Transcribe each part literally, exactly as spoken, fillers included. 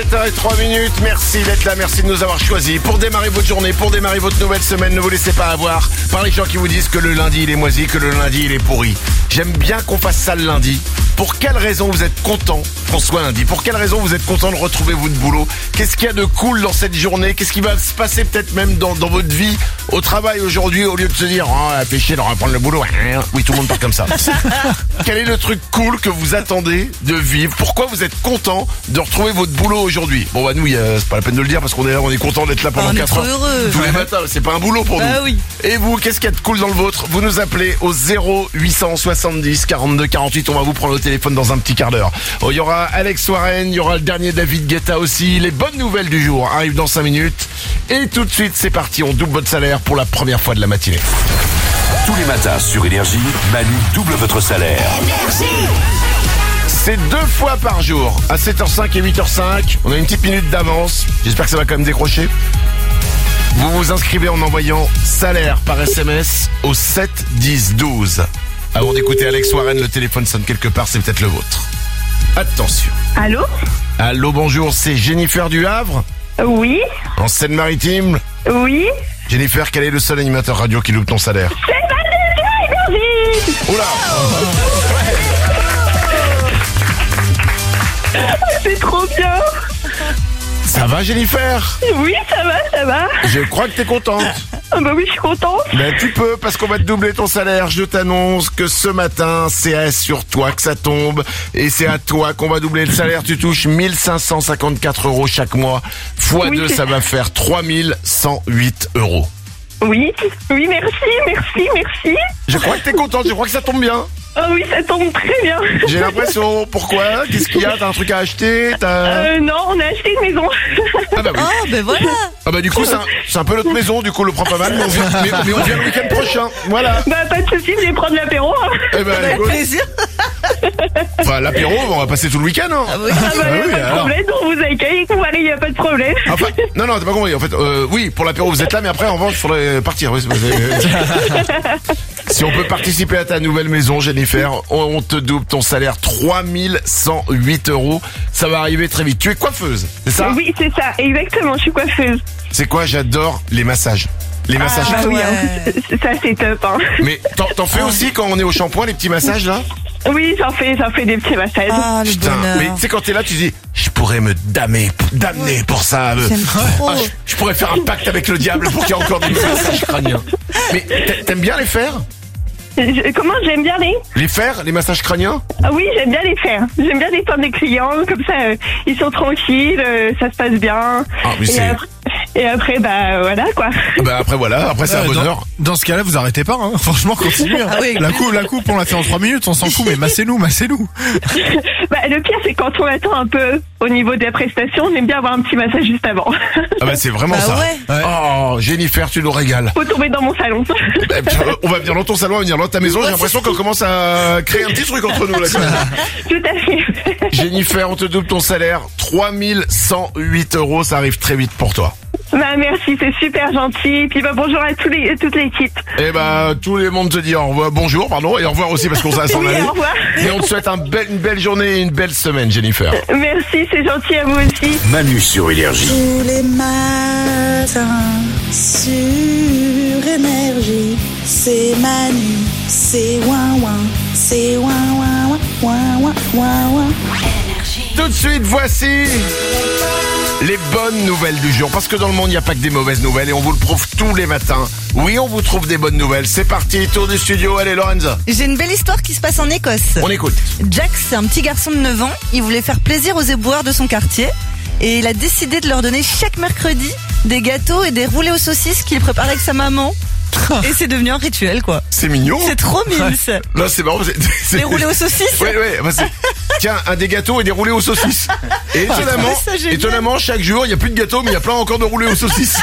sept heures zéro trois minutes, merci d'être là, merci de nous avoir choisis. Pour démarrer votre journée, pour démarrer votre nouvelle semaine, ne vous laissez pas avoir par les gens qui vous disent que le lundi il est moisi, que le lundi il est pourri. J'aime bien qu'on fasse ça le lundi. Pour quelle raison vous êtes content qu'on soit lundi? Pour quelle raison vous êtes content de retrouver votre boulot? Qu'est-ce qu'il y a de cool dans cette journée? Qu'est-ce qui va se passer peut-être même dans, dans votre vie au travail aujourd'hui, au lieu de se dire oh, fait chier de reprendre le boulot? Oui, tout le monde part comme ça. Quel est le truc cool que vous attendez de vivre? Pourquoi vous êtes content de retrouver votre boulot aujourd'hui? Bon bah nous, euh, c'est pas la peine de le dire parce qu'on est là, on est content d'être là pendant quatre heures heureux. tous les matins. C'est pas un boulot pour bah nous. Oui. Et vous, qu'est-ce qu'il y a de cool dans le vôtre? Vous nous appelez au zéro huit cent soixante-dix quarante-deux quarante-huit. On va vous prendre au téléphone dans un petit quart d'heure. Oh, il y aura Alex Warren, il y aura le dernier David Guetta aussi. Les bonnes nouvelles du jour arrivent dans cinq minutes. Et tout de suite, c'est parti. On double votre salaire pour la première fois de la matinée. Tous les matins sur Énergie, Manu double votre salaire. C'est deux fois par jour, à sept heures cinq et huit heures cinq. On a une petite minute d'avance. J'espère que ça va quand même décrocher. Vous vous inscrivez en envoyant salaire par S M S au sept dix douze. Avant d'écouter Alex Warren, le téléphone sonne quelque part, c'est peut-être le vôtre. Attention. Allô? Allô, bonjour, c'est Jennifer du Havre, Oui, en Seine-Maritime. oui. Jennifer, quel est le seul animateur radio qui loupe ton salaire? C'est Manu sur Énergie. Oula. C'est trop bien. Ça va, Jennifer? Oui, ça va, ça va. Je crois que t'es contente. Ah bah oui, je suis contente. Ben tu peux, parce qu'on va te doubler ton salaire. Je t'annonce que ce matin, c'est sur toi que ça tombe. Et c'est à toi qu'on va doubler le salaire. Tu touches mille cinq cent cinquante-quatre euros chaque mois. Fois Oui, deux, c'est ça ça. va faire trois mille cent huit euros. Oui, oui, merci, merci, merci. Je crois que t'es contente, je crois que ça tombe bien. Ah oui, ça tombe très bien. J'ai l'impression. Pourquoi? Qu'est-ce qu'il y a? T'as un truc à acheter? T'as... Euh, non, on a acheté une maison. Ah bah oui. Oh, ben voilà. Ah bah du coup, c'est un, c'est un peu notre maison. Du coup, on le prend pas mal. Mais on vient, mais, mais on vient le week-end prochain. Voilà. Bah pas de soucis, je vais prendre l'apéro. Hein. Eh ben, Avec écoute, plaisir. enfin, l'apéro, on va passer tout le week-end. Hein. Ah oui. Ah bah, Ah y a oui, pas de alors. problème, on vous accueille, vous allez, y a pas de problème. Enfin, non, non, t'as pas compris. En fait, euh, oui, pour l'apéro, vous êtes là, mais après, en revanche, il faudrait partir. Oui, c'est- si on peut participer à ta nouvelle maison, Jennifer, on, on te double ton salaire trois mille cent huit euros. Ça va arriver très vite. Tu es coiffeuse, c'est ça? Oui, c'est ça, exactement, je suis coiffeuse. C'est quoi? J'adore les massages. Les massages. Ah bah oui, Ouais. hein, c'est- ça c'est top. Hein. Mais t'en, t'en fais aussi quand on est au shampoing, les petits massages là? Oui, j'en fais, j'en fais des petits massages. Ah, le Putain, bonheur. mais tu sais quand t'es là, tu dis, je pourrais me damer, damner pour ça. euh. J'aime trop. Ah, je, je pourrais faire un pacte avec le diable pour qu'il y ait encore des massages crâniens. Mais t'a- t'aimes bien les faire? Je- comment j'aime bien les... Les faire, les massages crâniens? Ah oui, j'aime bien les faire. J'aime bien détendre les clients, comme ça, euh, ils sont tranquilles, euh, ça se passe bien. Ah, mais et, c'est- après, et après, bah voilà quoi. Bah après voilà, après c'est un Ouais, bonheur. Dans, dans ce cas-là, vous arrêtez pas, hein. Franchement, continuez. hein. Ah oui. La coupe, la coupe, on l'a fait en trois minutes, on s'en fout, mais massez-nous, massez-nous. Bah le pire, c'est quand on attend un peu au niveau des prestations, on aime bien avoir un petit massage juste avant. Ah bah c'est vraiment Bah ça. ouais. Ouais. Oh, Jennifer, tu nous régales. Faut tomber dans mon salon. Eh, putain, on va venir dans ton salon, on va venir dans ta maison. J'ai l'impression qu'on commence à créer un petit truc entre nous là. Quand même. Tout à fait. Jennifer, on te double ton salaire, trois mille cent huit euros. Ça arrive très vite pour toi. Bah merci, c'est super gentil. Puis bah bonjour à tous les, toute l'équipe. Eh bah, tout le monde te dit au revoir, bonjour, pardon, et au revoir aussi parce qu'on s'en s'en Oui, aller. au revoir. Et on te souhaite un bel, une belle journée et une belle semaine, Jennifer. Merci, c'est gentil à vous aussi. Manu sur Énergie. Tous les matins sur Énergie, c'est Manu, c'est ouin ouin, c'est ouin ouin ouin ouin ouin ouin. Tout de suite, voici les bonnes nouvelles du jour. Parce que dans le monde, il n'y a pas que des mauvaises nouvelles et on vous le prouve tous les matins. Oui, on vous trouve des bonnes nouvelles. C'est parti, tour du studio. Allez, Lorenzo, J'ai une belle histoire qui se passe en Écosse. on écoute. Jack, c'est un petit garçon de neuf ans. Il voulait faire plaisir aux éboueurs de son quartier. Et il a décidé de leur donner chaque mercredi des gâteaux et des roulés aux saucisses qu'il prépare avec sa maman. Et c'est devenu un rituel, quoi. C'est mignon. C'est trop mignon. Là, c'est marrant. c'est- c'est- Les roulés aux saucisses. Oui, oui. Bah c'est- Tiens, un des gâteaux et des roulés aux saucisses. Et étonnamment, trouvé ça génial. étonnamment, chaque jour, il n'y a plus de gâteaux, mais il y a plein encore de roulés aux saucisses.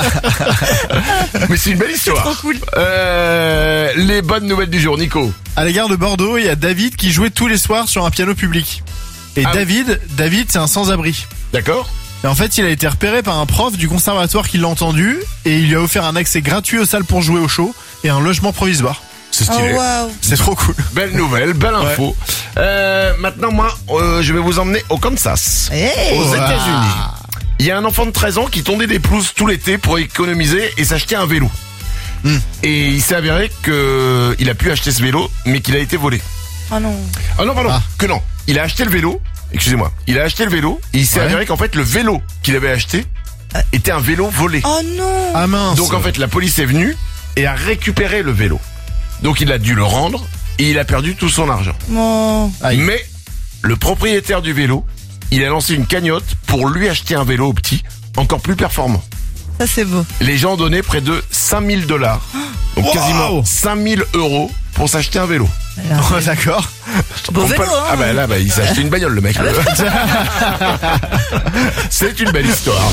Mais c'est une belle histoire. trop cool. Euh, les bonnes nouvelles du jour, Nico. À la gare de Bordeaux, il y a David qui jouait tous les soirs sur un piano public. Et Ah oui. David, David, c'est un sans-abri. D'accord? Et en fait, il a été repéré par un prof du conservatoire qui l'a entendu et il lui a offert un accès gratuit aux salles pour jouer au show et un logement provisoire. C'est Oh stylé. waouh. C'est trop cool. Belle nouvelle, belle info. Euh, maintenant, moi, euh, je vais vous emmener au Kansas, Hey. aux Oh, États-Unis. ah. Il y a un enfant de treize ans qui tondait des pelouses tout l'été pour économiser et s'acheter un vélo. Hmm. Et il s'est avéré que il a pu acheter ce vélo, mais qu'il a été volé. Oh non. Ah non, pardon, Ah. que non. Il a acheté le vélo, excusez-moi, il a acheté le vélo, et il s'est Ouais. avéré qu'en fait, le vélo qu'il avait acheté était un vélo volé. Oh non. Ah mince. Donc en fait, la police est venue et a récupéré le vélo. Donc il a dû le rendre et il a perdu tout son argent. Bon. Aïe. Mais le propriétaire du vélo, il a lancé une cagnotte pour lui acheter un vélo au petit, encore plus performant. Ça c'est beau. Les gens ont donné près de cinq mille dollars. Donc Wow. quasiment cinq mille euros pour s'acheter un vélo. Alors, Oh, d'accord. beau On vélo, peut- hein. Ah bah là, bah, il s'est acheté une bagnole le mec. C'est une belle histoire.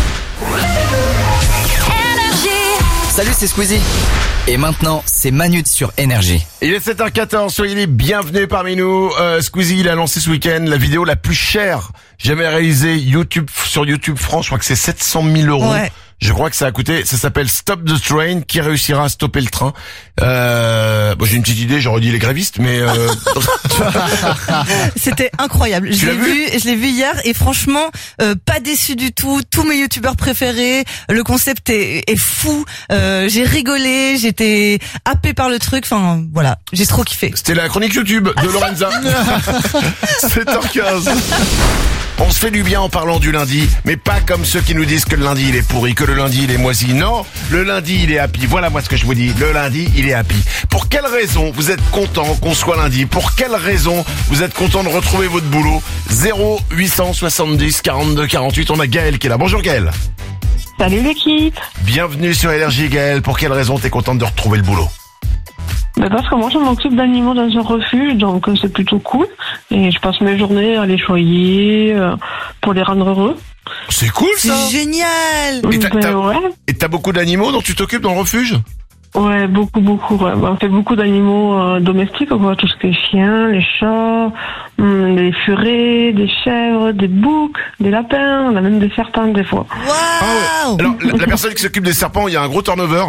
Salut, c'est Squeezie. Et maintenant, c'est Manu sur Énergie. Il est sept heures quatorze, soyez les bienvenus parmi nous. Euh, Squeezie, il a lancé ce week-end la vidéo la plus chère jamais réalisée YouTube sur YouTube France. Je crois que c'est sept cent mille euros. Ouais. Je crois que ça a coûté. Ça s'appelle Stop the Train. Qui réussira à stopper le train? Euh, bon, j'ai une petite idée. J'aurais dit les grévistes, mais euh, C'était incroyable. Je Tu l'ai l'as vu, je l'ai vu hier et franchement, euh, pas déçu du tout. Tous mes youtubeurs préférés. Le concept est, est fou. Euh, j'ai rigolé, j'étais happé par le truc. Enfin, voilà, j'ai trop kiffé. c'était la chronique YouTube de Lorenza. sept heures quinze. On se fait du bien en parlant du lundi, mais pas comme ceux qui nous disent que le lundi il est pourri, que le lundi il est moisi. Non, le lundi il est happy. Voilà moi ce que je vous dis. Le lundi il est happy. Pour quelle raison vous êtes content qu'on soit lundi? Pour quelle raison vous êtes content de retrouver votre boulot? Zéro huit cent soixante-dix quarante-deux quarante-huit. On a Gaël qui est là. Bonjour Gaël. Salut l'équipe. Bienvenue sur Énergie Gaël. Pour quelle raison t'es contente de retrouver le boulot? Ben parce que moi je m'occupe d'animaux dans un refuge, donc euh, c'est plutôt cool. Et je passe mes journées à les choyer euh, pour les rendre heureux. C'est cool ça. C'est génial. Et t'as- Ben t'as- ouais, Et t'as beaucoup d'animaux dont tu t'occupes dans le refuge? ouais, beaucoup, beaucoup. Ouais. On fait beaucoup d'animaux euh, domestiques, quoi, tout ce qui est chiens, les chats, hum, les furets, des chèvres, des boucs, des lapins, on a même des serpents des fois. Waouh. Alors, la, la personne qui s'occupe des serpents, il y a un gros turnover.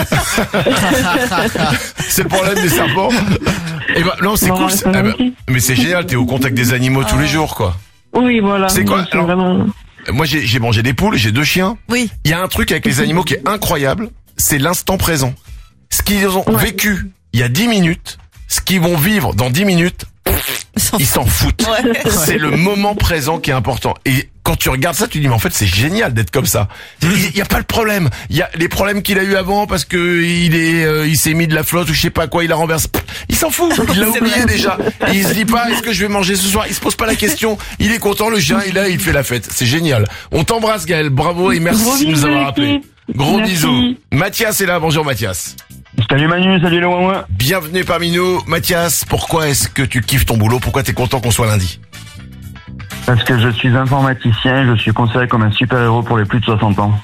C'est le problème des serpents. Et ben, non, c'est Non, cool. c'est c'est- pas ah ben, gentil. mais c'est génial, t'es au contact des animaux tous les jours, quoi. Oui, voilà. C'est quoi, Donc, alors vraiment... Moi, j'ai j'ai mangé des poules, j'ai deux chiens. Oui. Il y a un truc avec les animaux qui est incroyable, c'est l'instant présent. Ce qu'ils ont Ouais. vécu il y a dix minutes, ce qu'ils vont vivre dans dix minutes, ils s'en foutent. Ouais. C'est le moment présent qui est important. Et quand tu regardes ça, tu dis mais en fait c'est génial d'être comme ça. Il y a pas le problème. Il y a les problèmes qu'il a eu avant parce que il est, euh, il s'est mis de la flotte ou je sais pas quoi, il a renversé. Il s'en fout. Il l'a C'est oublié vrai. déjà. Et il se dit pas est-ce que je vais manger ce soir. Il se pose pas la question. Il est content. Le chien il est là, il fait la fête. C'est génial. On t'embrasse Gaël. Bravo et merci Gros de nous bisous, avoir appelé. l'équipe. Gros Merci. bisous. Mathias est là. Bonjour Mathias. Salut Manu, salut le ouin. Bienvenue parmi nous. Mathias, pourquoi est-ce que tu kiffes ton boulot? Pourquoi t'es content qu'on soit lundi? Parce que je suis informaticien, je suis considéré comme un super-héros pour les plus de soixante ans.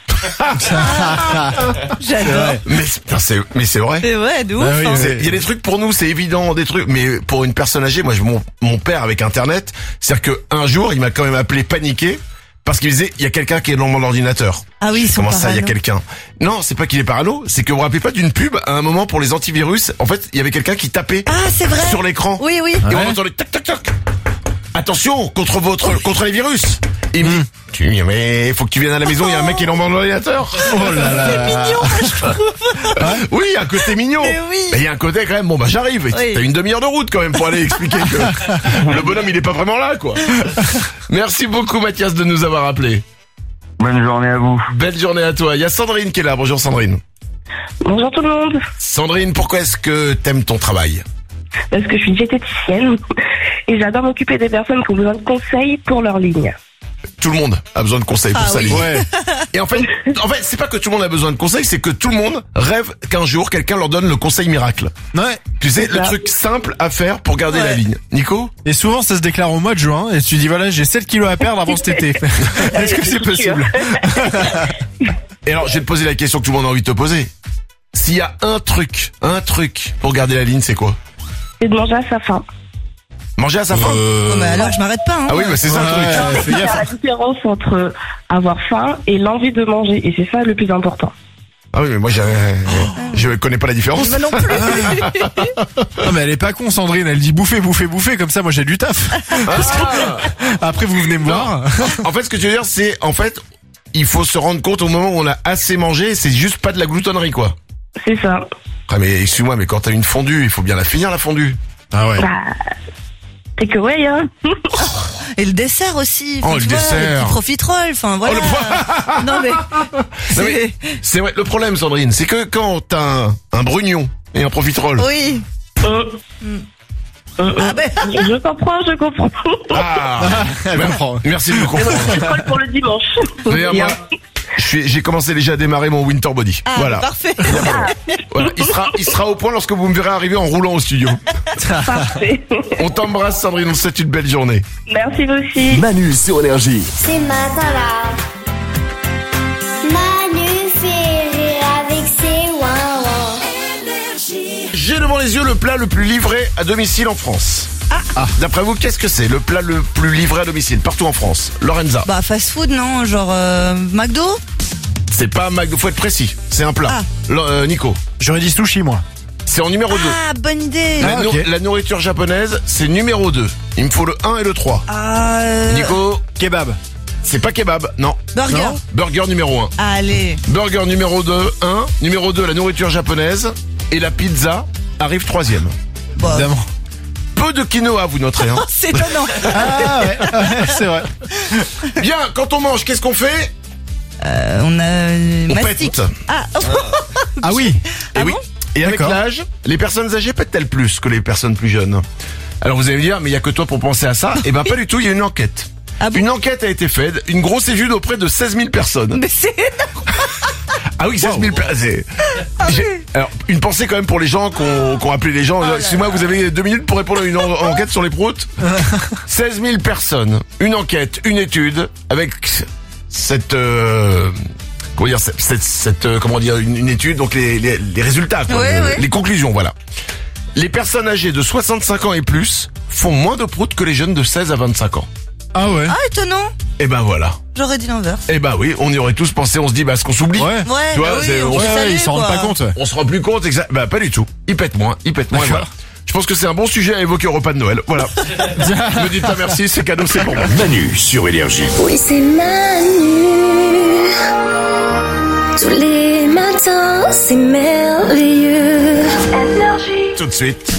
J'adore. Mais putain, c'est mais c'est vrai. C'est ouais, de ouf. Bah oui, hein. oui. C'est- Il y a des trucs pour nous, c'est évident, des trucs, mais pour une personne âgée, moi, je, mon, mon père avec Internet, c'est-à-dire que un jour, il m'a quand même appelé paniqué parce qu'il disait, il y a quelqu'un qui est dans mon ordinateur. Ah oui, ils sont Comment ça, il y a parano. quelqu'un? Non, c'est pas qu'il est parano, c'est que vous vous rappelez pas d'une pub à un moment pour les antivirus. En fait, il y avait quelqu'un qui tapait Ah, c'est vrai. sur l'écran. Oui, oui. Et on Ouais. entendait tac tac tac. Attention contre votre contre les virus. Et il me dit, tu dis, mais il faut que tu viennes à la maison, il y a un mec qui est dans mon ordinateur. Oh là là. C'est mignon, moi, je trouve. Oui, un côté mignon. Mais oui. Mais il y a un côté quand même, bon bah j'arrive. Et Oui. T'as une demi-heure de route quand même pour aller expliquer que le bonhomme il est pas vraiment là quoi. Merci beaucoup Mathias de nous avoir appelé. Bonne journée à vous. Belle journée à toi. Il y a Sandrine qui est là. Bonjour Sandrine. Bonjour tout le monde. Sandrine, pourquoi est-ce que t'aimes ton travail? Parce que je suis diététicienne et j'adore m'occuper des personnes qui ont besoin de conseils pour leur ligne. Tout le monde a besoin de conseils pour Ah sa oui. ligne. Ouais. Et en fait, en fait, c'est pas que tout le monde a besoin de conseils, c'est que tout le monde rêve qu'un jour quelqu'un leur donne le conseil miracle. Ouais. Tu sais, C'est le ça. truc simple à faire pour garder Ouais. la ligne. Nico? Et souvent, ça se déclare au mois de juin, et tu dis voilà, j'ai sept kilos à perdre avant cet été. Est-ce que c'est possible? Et alors, je vais te poser la question que tout le monde a envie de te poser. S'il y a un truc, un truc pour garder la ligne, c'est quoi? Et de manger à sa faim. Manger à sa faim? Oh, mais alors, je m'arrête pas. Hein. Ah oui, bah c'est ça le truc. Ouais, fais Il y a gaffe. la différence entre avoir faim et l'envie de manger. Et c'est ça le plus important. Ah oui, mais moi, j'ai- je connais pas la différence. Moi non plus. Non mais elle est pas con Sandrine, elle dit bouffer, bouffer, bouffer, comme ça moi j'ai du taf. Parce que après vous venez me voir. En fait, ce que tu veux dire, c'est, en fait, il faut se rendre compte au moment où on a assez mangé, c'est juste pas de la gloutonnerie, quoi. C'est ça. Ah, mais excuse-moi, mais quand t'as une fondue, il faut bien la finir, la fondue. Ah ouais. Bah, c'est que ouais, hein. Et le dessert aussi. Oh, Enfin, le tu vois, dessert. Les petits profiteroles. Enfin, voilà. Oh, non, mais. Non, c'est- mais c'est vrai, le problème, Sandrine, c'est que quand t'as un, un brugnon et un profiterole. Oui. Euh, euh, Ah, ben. Je comprends, je comprends. Ah, Elle comprend. merci de me comprendre. Je colle pour le dimanche. D'ailleurs, moi, je suis- j'ai commencé déjà à démarrer mon winter body. Ah, voilà. parfait. Voilà. Il sera, il sera au point lorsque vous me verrez arriver en roulant au studio. Parfait. On t'embrasse, Sandrine, on te souhaite une belle journée. Merci vous aussi. Manu sur Énergie. C'est matin-là. Manu fait rire avec ses ouin-ouin. J'ai devant les yeux le plat le plus livré à domicile en France. Ah. D'après vous, qu'est-ce que c'est le plat le plus livré à domicile partout en France? Lorenza. Bah, fast food, non? Genre, euh, McDo? C'est pas un McDo, faut être précis. C'est un plat. Ah. Lo- euh, Nico. J'aurais dit sushi moi. C'est en numéro deux. Ah, bonne idée. La, Ah, nour- ok. la nourriture japonaise, c'est numéro deux. Il me faut le un et le trois. Ah, euh, Nico, Kebab. c'est pas kebab, non. burger. Non. Burger numéro un. Allez. Burger numéro deux, un. Numéro deux, la nourriture japonaise. Et la pizza arrive troisième. Bon, Évidemment. Peu de quinoa, vous noterez. Hein. c'est étonnant. Ah ouais, ouais, c'est vrai. Bien, quand on mange, qu'est-ce qu'on fait? Euh, on a On mastic. pète. Ah, Ah oui. Et Ah oui. bon Et avec D'accord. l'âge, les personnes âgées pètent-elles plus que les personnes plus jeunes? Alors vous allez me dire, mais il y a que toi pour penser à ça? Eh ben pas du tout, il y a une enquête. Ah bon Une enquête a été faite, une grosse étude auprès de seize mille personnes. mais c'est énorme. Ah oui, seize mille personnes. Alors, une pensée quand même pour les gens qui ont, qui ont appelé les gens. là Excusez-moi, vous avez deux minutes pour répondre à une en- enquête sur les proutes. seize mille personnes, une enquête, une étude, avec cette... euh, comment dire, cette, cette, cette, euh, comment dire, une, une étude, donc les, les, les résultats, quoi, Ouais, le- ouais. les conclusions, voilà. Les personnes âgées de soixante-cinq ans et plus font moins de proutes que les jeunes de seize à vingt-cinq ans. Ah ouais. Ah, étonnant. Et ben voilà. J'aurais dit l'inverse. Et ben oui, on y aurait tous pensé, on se dit, bah, ce qu'on s'oublie. Ouais. Ouais, Tu vois, bah oui, c'est- on ouais, peut Ouais, saluer, ils s'en rendent quoi. pas compte. ouais. On se rend plus compte exact. Bah pas du tout. Il pète moins, il pète moins. Et D'accord. voilà. Je pense que c'est un bon sujet à évoquer au repas de Noël. Voilà. Me dites pas merci, c'est cadeau, c'est pour moi. Manu sur Énergie. Oui, c'est Manu. Tous les matins, c'est merveilleux. Énergie. Tout de suite,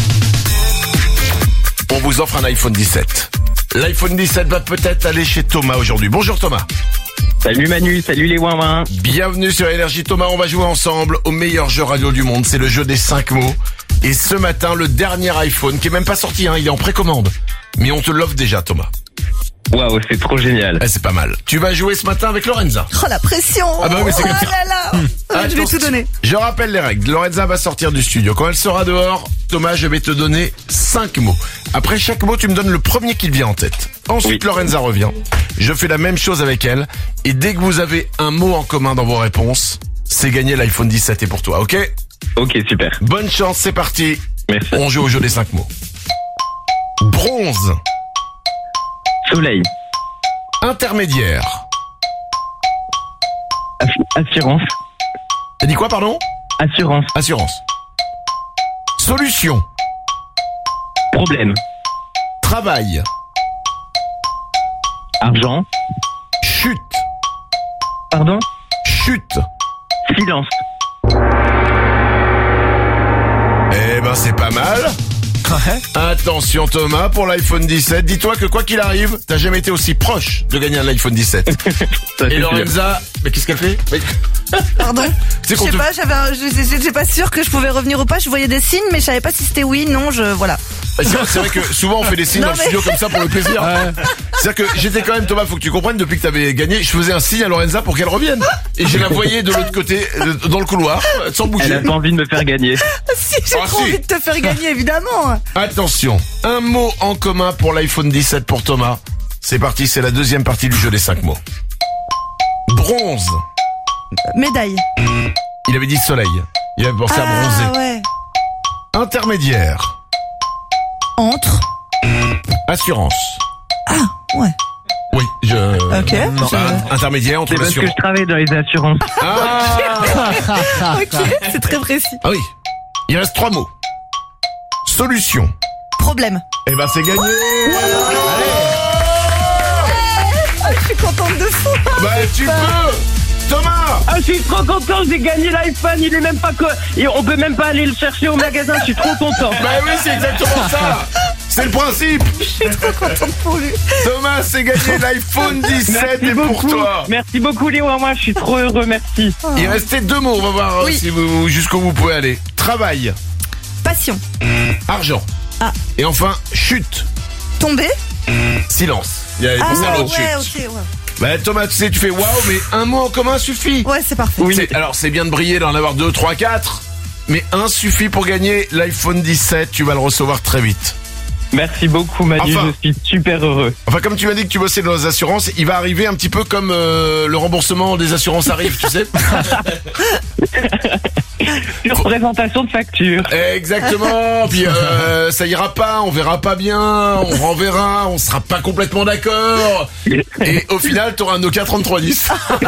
on vous offre un iPhone dix-sept. L'iPhone dix-sept va peut-être aller chez Thomas aujourd'hui. Bonjour Thomas. Salut Manu, salut les ouin-ouin. Bienvenue sur Énergie Thomas, on va jouer ensemble au meilleur jeu radio du monde. C'est le jeu des cinq mots. Et ce matin, le dernier iPhone, qui est même pas sorti, hein, il est en précommande. Mais on te l'offre déjà Thomas. Waouh, c'est trop génial. Eh, c'est pas mal. Tu vas jouer ce matin avec Lorenza. Oh, la pression. Ah bah oui, c'est oh comme ça. là là. Ah, je vais Attention. tout donner. Je rappelle les règles. Lorenza va sortir du studio. Quand elle sera dehors, Thomas, je vais te donner cinq mots. Après chaque mot, tu me donnes le premier qui te vient en tête. Ensuite, Oui. Lorenza revient. Je fais la même chose avec elle. Et dès que vous avez un mot en commun dans vos réponses, c'est gagné, l'iPhone dix-sept est pour toi, ok? Ok, super. Bonne chance, c'est parti. Merci. On joue au jeu des cinq mots. Bronze. Soleil. Intermédiaire. Ass- assurance. T'as dit quoi, pardon? Assurance. Assurance. Solution. Problème. Travail. Argent. Chute. Pardon. Chute. Silence. Eh ben c'est pas mal. Attention Thomas, pour l'iPhone dix-sept, dis-toi que quoi qu'il arrive, t'as jamais été aussi proche de gagner un iPhone dix-sept. Ça, Et c'est sûr. Lorenza, mais qu'est-ce qu'elle fait? Mais- Pardon. C'est Je qu'on sais te- pas, j'avais, un- je- j'étais pas sûre que je pouvais revenir ou pas. Je voyais des signes, mais je savais pas si c'était oui, non. Je voilà. C'est vrai, c'est vrai que souvent on fait des signes Non, dans le mais- studio comme ça pour le plaisir. C'est-à-dire que j'étais quand même, Thomas, faut que tu comprennes, depuis que t'avais gagné, je faisais un signe à Lorenza pour qu'elle revienne. Et je la voyais de l'autre côté, euh, dans le couloir, sans Elle bouger. a pas envie de me faire gagner. Si j'ai Ah, trop si. envie de te faire gagner, évidemment. Attention, un mot en commun pour l'iPhone dix-sept pour Thomas. C'est parti, c'est la deuxième partie du jeu des cinq mots. Bronze. Médaille. Il avait dit soleil. Il avait pensé à bronzer. Ah ouais. Intermédiaire. Entre. Assurance. Ah ouais. Oui, je... Ok. Non, un- intermédiaire entre C'est parce que l'assurance. je travaille dans les assurances. Ah, Ok, c'est très précis. ah oui. Il reste trois mots. Solution. Problème. Eh ben, c'est gagné. Ah, je suis contente de fou. Bah, tu peux. Thomas. Ah, je suis trop content, j'ai gagné l'iPhone, il est même pas co... Et on peut même pas aller le chercher au magasin, je suis trop content. Bah oui, c'est exactement ça. C'est le principe. Je suis trop contente pour lui. Thomas, c'est gagné l'iPhone dix-sept Merci et pour beaucoup. toi. Merci beaucoup les Wawa, je suis trop heureux, merci. Il restait deux mots, on va voir euh, Oui. si vous, jusqu'où vous pouvez aller. Travail, Passion. argent. Ah. Et enfin, chute, Tomber. silence. Il y a Ah pensé à ouais, l'autre chute. ok, ouais. Bah Thomas, tu sais, tu fais waouh, mais un mot en commun suffit. Ouais, c'est parfait. C'est- Alors c'est bien de briller, d'en avoir deux, trois, quatre. Mais un suffit pour gagner l'iPhone dix-sept, tu vas le recevoir très vite. Merci beaucoup Manu, Enfin. je suis super heureux. Enfin, comme tu m'as dit que tu bossais dans les assurances, il va arriver un petit peu comme euh, le remboursement des assurances arrive, tu sais. Sur présentation de facture. Exactement. Puis euh, ça ira pas, on verra pas bien, on renverra, on sera pas complètement d'accord. Et au final, t'auras un Nokia trente-trois dix.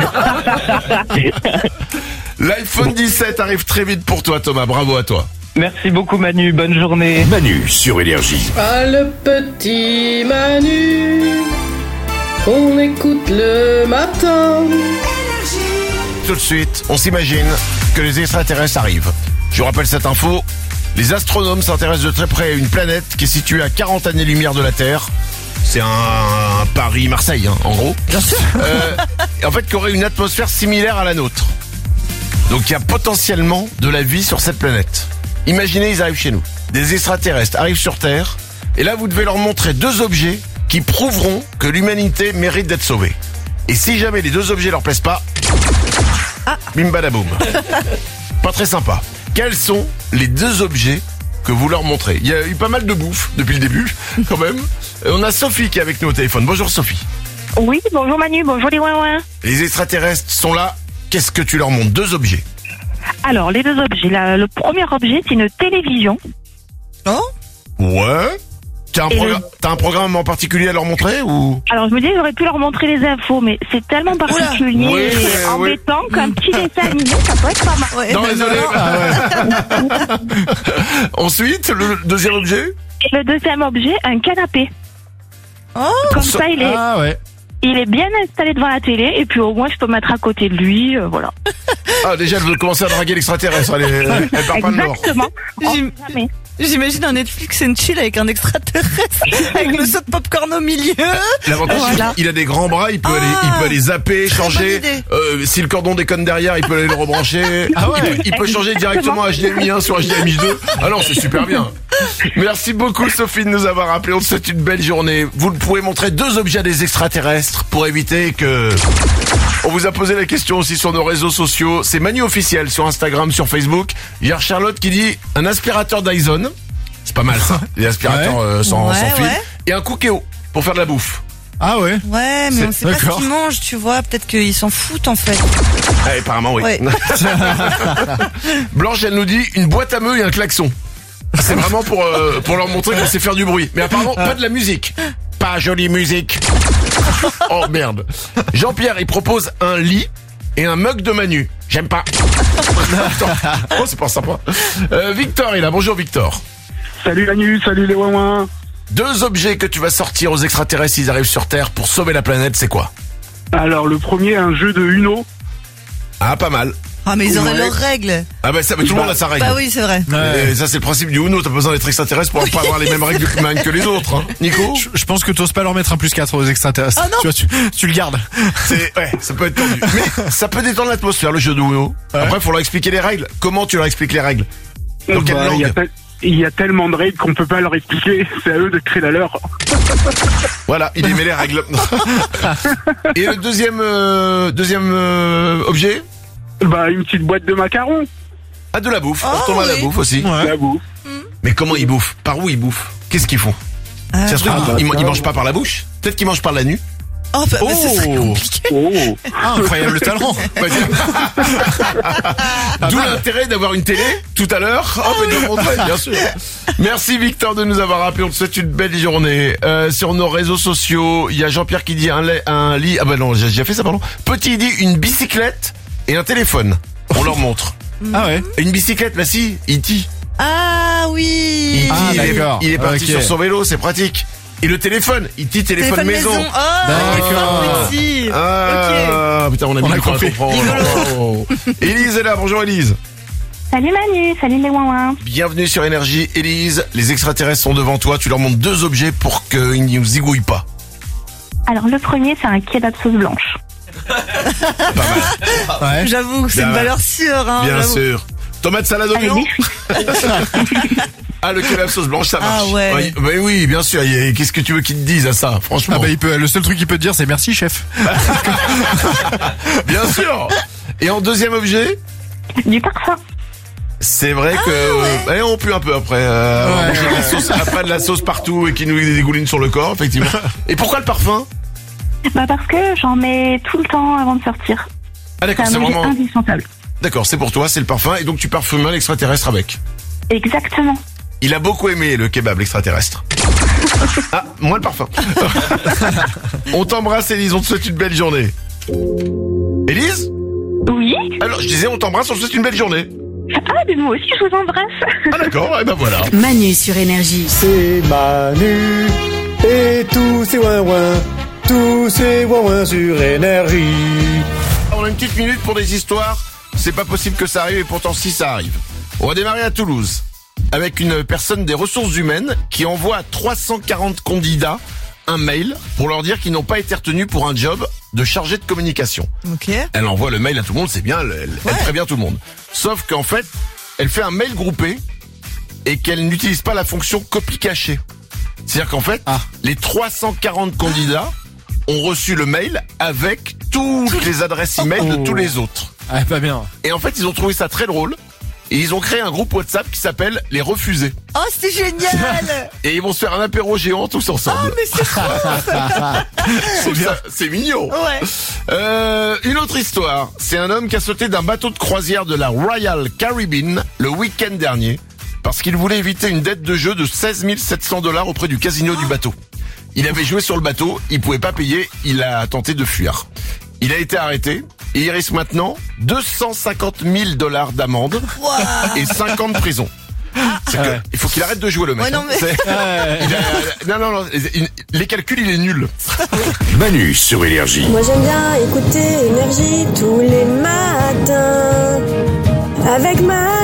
L'iPhone dix-sept arrive très vite pour toi, Thomas. Bravo à toi. Merci beaucoup Manu, bonne journée. Manu sur Énergie. Ah, le petit Manu, on écoute le matin. Tout de suite, on s'imagine que les extraterrestres arrivent. Je vous rappelle cette info. Les astronomes s'intéressent de très près à une planète qui est située à quarante années-lumière de la Terre. C'est un, un Paris-Marseille, hein, en gros. Bien sûr. Euh, en fait, qui aurait une atmosphère similaire à la nôtre. Donc il y a potentiellement de la vie sur cette planète. Imaginez, ils arrivent chez nous. Des extraterrestres arrivent sur Terre. Et là, vous devez leur montrer deux objets qui prouveront que l'humanité mérite d'être sauvée. Et si jamais les deux objets leur plaisent pas, Ah. bim badaboum. Pas très sympa. Quels sont les deux objets que vous leur montrez? Il y a eu pas mal de bouffe depuis le début, quand même. Et on a Sophie qui est avec nous au téléphone. Bonjour Sophie. Oui, bonjour Manu, bonjour les ouin-ouin. Les extraterrestres sont là. Qu'est-ce que tu leur montres? Deux objets. Alors, les deux objets. La- le premier objet, c'est une télévision. Oh. Ouais. T'as un, Et programme- t'as un programme en particulier à leur montrer ou? Alors, je me dis, j'aurais pu leur montrer les infos, mais c'est tellement particulier Oui, et oui. embêtant qu'un petit dessin animé, ça pourrait être pas mal. Ouais. Non, désolé. Ensuite, le deuxième objet. Et le deuxième objet, un canapé. Oh. Comme Ça- ça, il est, Ah ouais. il est bien installé devant la télé, et puis au moins, je peux mettre à côté de lui, euh, voilà. Ah, déjà, elle veut commencer à draguer l'extraterrestre. Elle, est- elle part pas de l'or. Exactement. J'im- Oh, jamais. J'imagine un Netflix and chill avec un extraterrestre, avec le saut de popcorn au milieu. L'avantage, Voilà. il a des grands bras, il peut Ah. aller, il peut aller zapper, Très changer. bonne idée. Euh, si le cordon déconne derrière, il peut aller le rebrancher. Ah ouais. il, peut, il peut changer directement H D M I un sur H D M I deux. Ah non, c'est super bien. Merci beaucoup Sophie de nous avoir appelé. On te souhaite une belle journée. Vous pouvez montrer deux objets à des extraterrestres pour éviter que... On vous a posé la question aussi sur nos réseaux sociaux. C'est Manu officiel sur Instagram, sur Facebook. Il y a Charlotte qui dit un aspirateur Dyson. C'est pas mal ça. Les aspirateurs Ouais. euh, sans, Ouais, sans fil. ouais. Et un Cookéo pour faire de la bouffe. Ah ouais. Ouais, mais C'est- on sait pas ce d'accord. qu'ils mangent, tu vois. Peut-être qu'ils s'en foutent, en fait. Ah, apparemment oui. Ouais. Blanche, elle nous dit une boîte à meux et un klaxon. C'est vraiment pour euh, pour leur montrer qu'on sait faire du bruit. Mais apparemment pas de la musique. Pas jolie musique. Oh merde. Jean-Pierre, il propose un lit et un mug de Manu. J'aime pas. Oh, c'est pas sympa. Euh, Victor est là. Bonjour Victor. Salut Manu, salut les ouin-ouin. Deux objets que tu vas sortir aux extraterrestres s'ils arrivent sur Terre pour sauver la planète, c'est quoi? Alors le premier, un jeu de Uno. Ah, pas mal. Ah, mais ils auraient Ouais. leurs règles. Ah bah ça, mais tout le monde a sa règle. Bah oui, c'est vrai. Et ça c'est le principe du Uno, t'as pas besoin d'être extraterrestre pour pas avoir les mêmes règles humaines que les autres, hein. Nico? Je, je pense que t'oses pas leur mettre un plus quatre aux extraterrestres. Ah non. Tu vois, tu, tu le gardes. C'est, ouais, ça peut être tendu. Mais ça peut détendre l'atmosphère, le jeu de Uno. Ouais. Après, faut leur expliquer les règles. Comment tu leur expliques les règles? Dans quelle Bah, il y a langue? tel- il y a tellement de règles qu'on peut pas leur expliquer. C'est à eux de créer la leur. Voilà, il émet les règles. Et le deuxième, euh, deuxième euh, objet? Bah une petite boîte de macarons. Ah, de la bouffe. Oh, On retombe à la oui. bouffe aussi. Ouais. La bouffe. Mais comment ils bouffent? Par où ils bouffent? Qu'est-ce qu'ils font? Ah, Ça se trouve, bah, ils, ça, ils mangent ouais. pas par la bouche? Peut-être qu'ils mangent par la nuit? Oh, bah, bah, ce serait compliqué. Oh. Ah, incroyable talent. D'où l'intérêt d'avoir une télé tout à l'heure. Oh, mais de le montrer, bien sûr. Merci Victor de nous avoir rappelé. On te souhaite une belle journée. Euh, sur nos réseaux sociaux, il y a Jean-Pierre qui dit un, lait, un lit. Ah bah non, j'ai déjà fait ça, pardon. Petit il dit une bicyclette et un téléphone. On leur montre. Ah ouais. Une bicyclette, là si, E T. Ah oui. E T, Ah, il, est, d'accord. il est parti Ok. sur son vélo, c'est pratique. Et le téléphone, E T téléphone, Téléphone maison. maison. Oh, D'accord. petit. Ah, putain, on a On mis a le temps à compris. comprendre. Élise est là, bonjour Élise. Salut Manu, salut les ouin Bienvenue sur Énergie. Élise, les extraterrestres sont devant toi, tu leur montres deux objets pour qu'ils ne nous zigouillent pas. Alors le premier, c'est un kebab sauce blanche. Ouais. J'avoue que c'est Bien, une ouais. valeur sûre. Hein, Bien j'avoue. sûr. Tomate salade Avec oignon. des frites. Ah, le kebab sauce blanche, ça marche. Ah ouais. Oui, bah oui, bien sûr. Et qu'est-ce que tu veux qu'ils te disent à ça, franchement? Ah bah il peut, le seul truc qu'il peut te dire c'est merci chef. Bien sûr. Et en deuxième objet, Du parfum. c'est vrai que eh, on pue un peu après. Euh, Ouais. manger de la sauce, après de la sauce partout et qui nous dégouline sur le corps, effectivement. Et pourquoi le parfum? Bah parce que j'en mets tout le temps avant de sortir. Ah C'est d'accord, un c'est objet vraiment. indispensable. D'accord, c'est pour toi, c'est le parfum et donc tu parfumes l'extraterrestre avec. Exactement. Il a beaucoup aimé le kebab l'extraterrestre. Ah, moi le parfum. On t'embrasse Élise, on te souhaite une belle journée. Élise? Oui. Alors je disais on t'embrasse, on te souhaite une belle journée. Ah, mais moi aussi, je vous embrasse. Ah d'accord, et ben voilà. Manu sur Énergie. C'est Manu et tous ces ouin-ouin, tous ces ouin-ouin sur Énergie. On a une petite minute pour des histoires. C'est pas possible que ça arrive et pourtant si ça arrive. On va démarrer à Toulouse avec une personne des ressources humaines qui envoie à trois cent quarante candidats un mail pour leur dire qu'ils n'ont pas été retenus pour un job de chargé de communication. Ok. Elle envoie le mail à tout le monde, c'est bien, elle, elle, Ouais. elle prévient tout le monde. Sauf qu'en fait, elle fait un mail groupé et qu'elle n'utilise pas la fonction copie-cachée. C'est-à-dire qu'en fait, Ah. les trois cent quarante candidats ont reçu le mail avec toutes les adresses email de tous les autres. Ah pas bien. Et en fait, ils ont trouvé ça très drôle. Et ils ont créé un groupe WhatsApp qui s'appelle Les Refusés. Oh, c'était génial. Et ils vont se faire un apéro géant tous ensemble. Oh, mais c'est trop. c'est bien, c'est mignon. Ouais. Euh, une autre histoire. C'est un homme qui a sauté d'un bateau de croisière de la Royal Caribbean le week-end dernier parce qu'il voulait éviter une dette de jeu de seize mille sept cents dollars auprès du casino du bateau. Il avait joué sur le bateau, il pouvait pas payer, il a tenté de fuir. Il a été arrêté et il risque maintenant deux cent cinquante mille dollars d'amende et cinq ans de prison. C'est que, il faut qu'il arrête de jouer le mec. Ouais, non, hein. mais- C'est- il a- non, non, non, il- les calculs, il est nul. Manu sur Énergie. Moi j'aime bien écouter Énergie tous les matins avec ma